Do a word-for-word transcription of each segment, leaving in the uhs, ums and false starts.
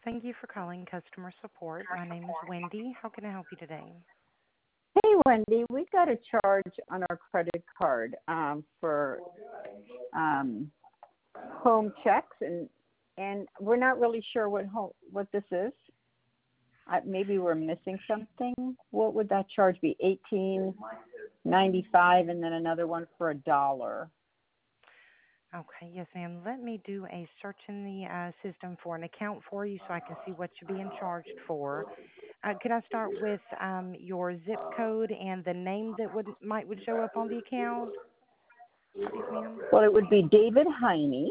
Thank you for calling customer support. My name is Wendy. How can I help you today? Hey, Wendy, we got a charge on our credit card um, for um, home checks, and and we're not really sure what home, what this is. Uh, maybe we're missing something. What would that charge be? Eighteen ninety five, and then another one for a dollar. Okay, yes, ma'am. Let me do a search in the uh, system for an account for you so I can see what you're being charged for. Uh, could I start with um, your zip code and the name that would might would show up on the account, please, ma'am? Well, it would be David Heine,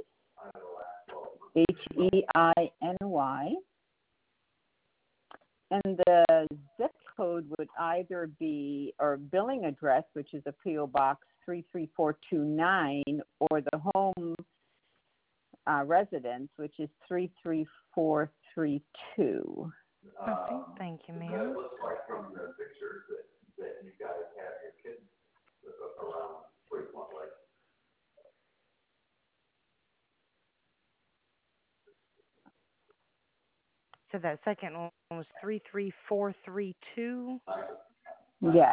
H E I N Y, and the zip code would either be, or billing address, which is a P O Box three three four two nine, or the home uh, residence, which is three three four three two. Okay, thank you, ma'am. So that second one was three three four three two. Yes.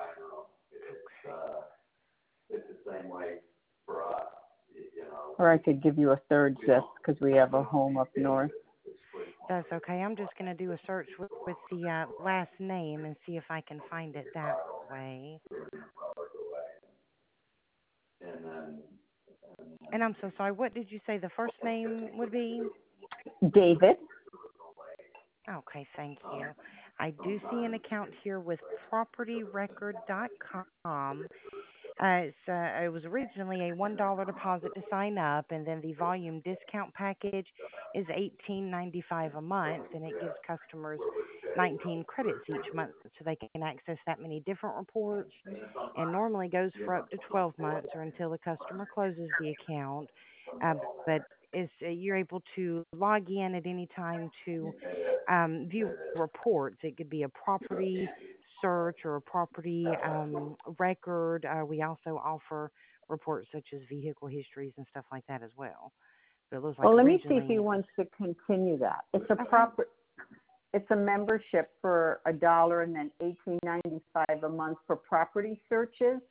Or I could give you a third zip because we have a home up north. That's okay. I'm just going to do a search with, with the uh, last name and see if I can find it that way. And I'm so sorry. What did you say the first name would be? David. Okay, thank you. I do see an account here with property record dot com. Uh, it's, uh, it was originally a one dollar deposit to sign up, and then the volume discount package is eighteen ninety-five a month, and it gives customers nineteen credits each month so they can access that many different reports, and normally goes for up to twelve months or until the customer closes the account. Uh, but is uh, you're able to log in at any time to um, view reports. It could be a property search or a property um, record. Uh, we also offer reports such as vehicle histories and stuff like that as well. But it looks like Well, let me see originally. if he wants to continue that. It's a Okay. proper. It's a membership for a dollar and then eighteen ninety five a month for property searches.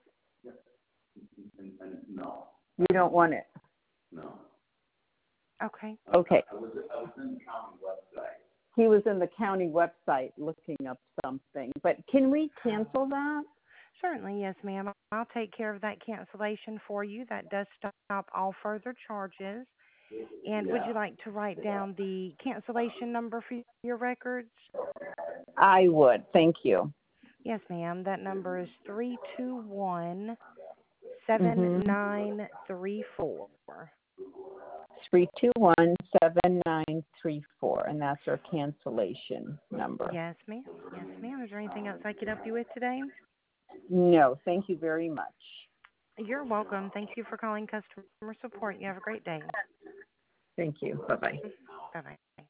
No. You don't want it. No. Okay. Okay. I was, I was in the county website. He was in the county website looking up something. But can we cancel that? Certainly, yes, ma'am. I'll take care of that cancellation for you. That does stop all further charges. And would you like to write down the cancellation number for your records? I would. Thank you. Yes, ma'am. That number is three two one, seven nine three four. three two one, seven nine three four, and that's our cancellation number. Yes, ma'am. Yes, ma'am. Is there anything else I could help you with today? No, thank you very much. You're welcome. Thank you for calling customer support. You have a great day. Thank you. Bye-bye. Bye-bye.